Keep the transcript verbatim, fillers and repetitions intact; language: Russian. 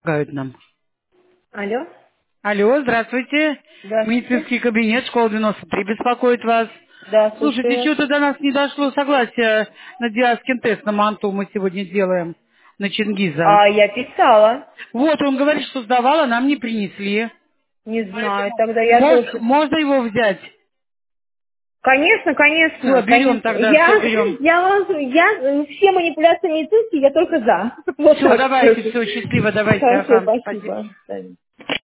Помогают нам. Алло. Алло, здравствуйте. Здравствуйте. Медицинский кабинет, школа девяносто три беспокоит вас. Да, слушаю Слушайте, вас. что-то до нас не дошло согласие на диаскин тест на Манту мы сегодня делаем, на Чингиза. А, я писала. Вот, он говорит, что сдавала, нам не принесли. Не знаю, Поэтому тогда я мож- тоже. можно его взять? Конечно, Все, конечно, берем конечно. тогда, все Я, берем. я вам, я, все манипуляции медицинские, я только за. Вот Все, так давайте, скажу. все, счастливо, давайте, Хорошо, ага, спасибо. спасибо.